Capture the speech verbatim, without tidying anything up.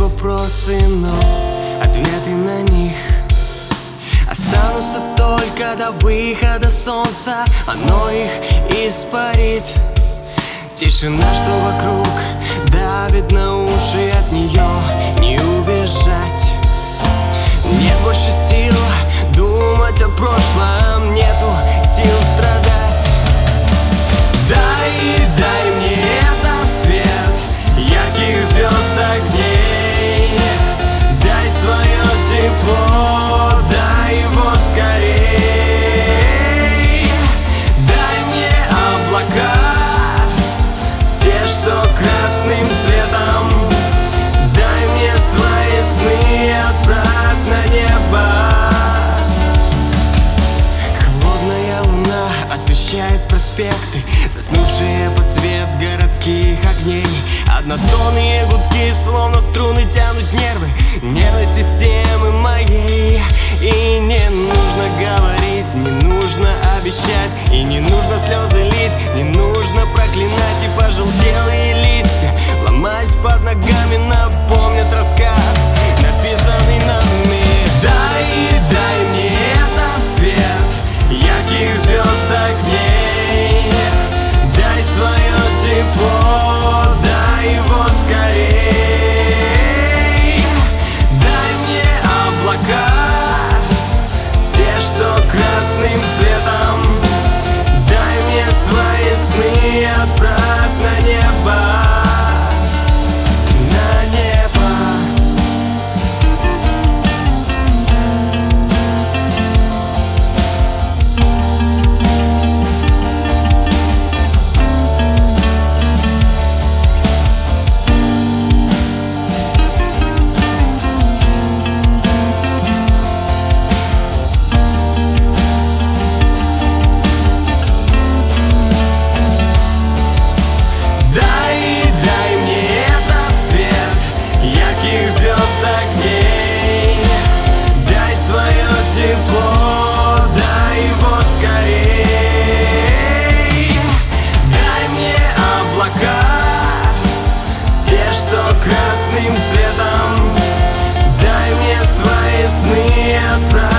вопросы, но ответы на них останутся только до выхода солнца. Оно их испарит. Тишина, что вокруг, давит на уши, от нее не убежать. Нет больше сил думать о прошлом, нету сил страдать. Дай, дай мне этот свет ярких звезд, огней. Дай свое тепло, дай его скорей. Дай мне облака, те, что красным цветом. Дай мне свои сны, отправь на небо. Холодная луна освещает проспекты, заснувшие под цвет городских огней. Однотонные гудки, словно струны, тянут нервы нервной системы моей. И не нужно говорить, не нужно обещать, и не нужно слезы лить, не нужно проклинать. И пожелтелые листья, ломаясь под ногами, напомнят рассказ, написанный нами. Дай, дай мне этот свет ярких звезд, огней. Дай свое тепло, дай его скорей. Дай мне облака, те, что красным цветом. Дай мне свои сны, отправь на небо. На небо. Красным цветом. Дай мне свои сны, отправь.